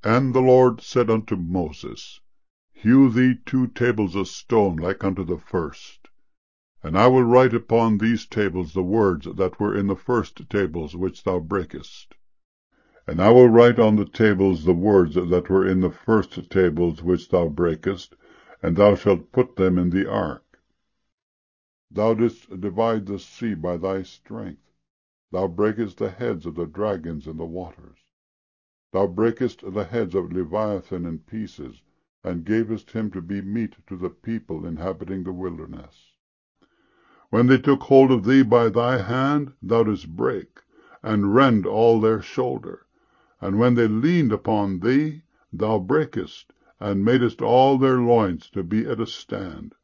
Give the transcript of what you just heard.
And the Lord said unto Moses, Hew thee 2 tables of stone like unto the first. And I will write upon these tables the words that were in the first tables which thou brakest. And I will write on the tables the words that were in the first tables which thou brakest, and thou shalt put them in the ark. Thou didst divide the sea by thy strength. Thou brakest the heads of the dragons in the waters. Thou brakest the heads of Leviathan in pieces, and gavest him to be meat to the people inhabiting the wilderness. When they took hold of thee by thy hand, thou didst break, and rend all their shoulder. And when they leaned upon thee, thou brakest, and madest all their loins to be at a stand.